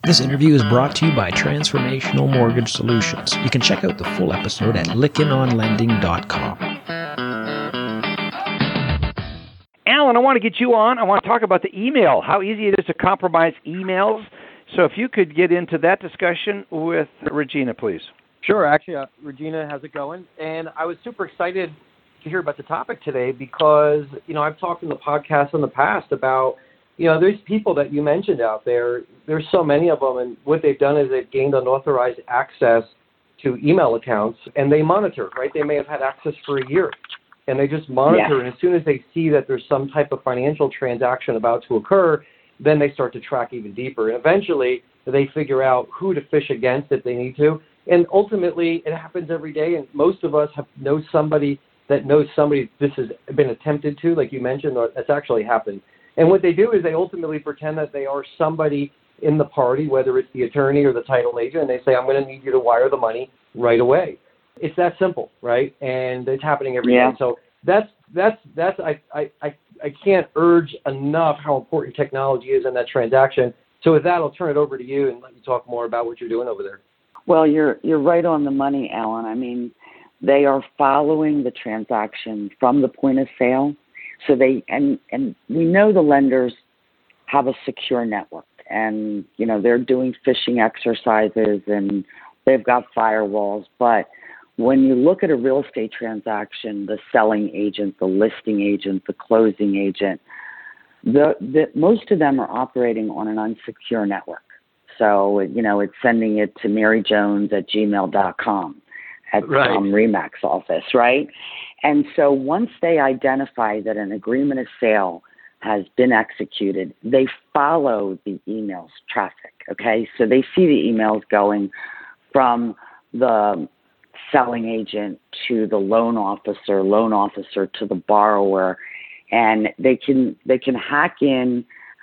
This interview is brought to you by Transformational Mortgage Solutions. You can check out the full episode at lickenonlending.com. Alan, I want to get you on. I want to talk about the email, how easy it is to compromise emails. So if you could get into that discussion with Regina, please. Sure. Actually, Regina has it going. And I was super excited to hear about the topic today because, I've talked in the podcast in the past about, there's people that you mentioned out there. There's so many of them. And what they've done is they've gained unauthorized access to email accounts and they monitor, right? They may have had access for a year and they just monitor. Yeah. And as soon as they see that there's some type of financial transaction about to occur, then they start to track even deeper. And eventually they figure out who to fish against if they need to. And ultimately it happens every day. And most of us know somebody that knows somebody this has been attempted to, like you mentioned, or that's actually happened. And what they do is they ultimately pretend that they are somebody in the party, whether it's the attorney or the title agent, and they say, I'm going to need you to wire the money right away. It's that simple, right? And it's happening every day. So I can't urge enough how important technology is in that transaction. So with that, I'll turn it over to you and let you talk more about what you're doing over there. Well, you're right on the money, Alan. I mean, they are following the transaction from the point of sale. So and we know the lenders have a secure network and, they're doing phishing exercises and they've got firewalls. But when you look at a real estate transaction, the selling agent, the listing agent, the closing agent, most of them are operating on an unsecure network. So, it's sending it to maryjones@gmail.com at RE/MAX office, right? And so once they identify that an agreement of sale has been executed, they follow the emails traffic, okay? So they see the emails going from the selling agent to the loan officer to the borrower, and they can hack in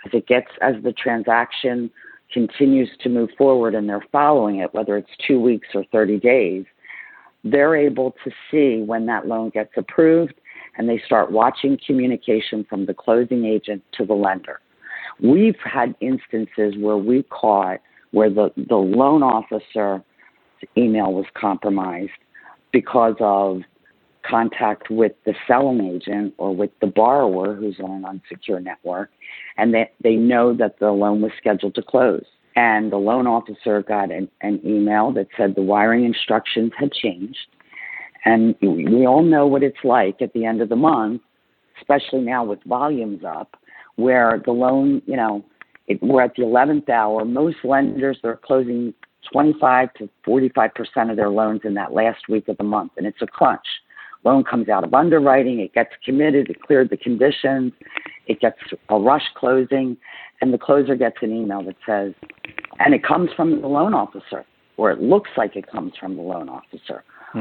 as the transaction continues to move forward and they're following it, whether it's 2 weeks or 30 days. They're able to see when that loan gets approved, and they start watching communication from the closing agent to the lender. We've had instances where we caught where the loan officer's email was compromised because of contact with the selling agent or with the borrower who's on an unsecure network, and they know that the loan was scheduled to close. And the loan officer got an email that said the wiring instructions had changed. And we all know what it's like at the end of the month, especially now with volumes up, where the loan, we're at the 11th hour. Most lenders are closing 25 to 45% of their loans in that last week of the month, and it's a crunch. Loan comes out of underwriting, it gets committed, it cleared the conditions, it gets a rush closing, and the closer gets an email that says, and it comes from the loan officer, or it looks like it comes from the loan officer,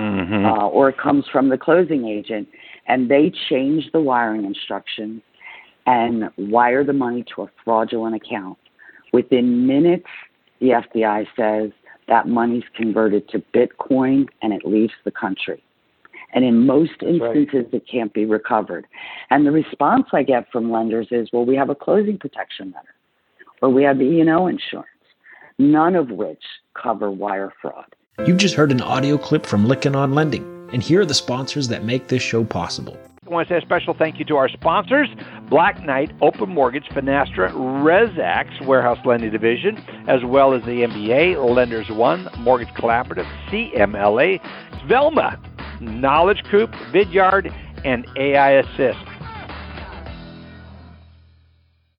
or it comes from the closing agent, and they change the wiring instructions and wire the money to a fraudulent account. Within minutes, the FBI says that money's converted to Bitcoin and it leaves the country. And in most instances, it can't be recovered. And the response I get from lenders is, well, we have a closing protection letter, or we have E&O insurance, none of which cover wire fraud. You've just heard an audio clip from Lykken on Lending, and here are the sponsors that make this show possible. I want to say a special thank you to our sponsors, Black Knight, Open Mortgage, Finastra, ResAx, Warehouse Lending Division, as well as the MBA, Lenders One, Mortgage Collaborative, CMLA, Velma, Knowledge Coop, Vidyard, and AI Assist.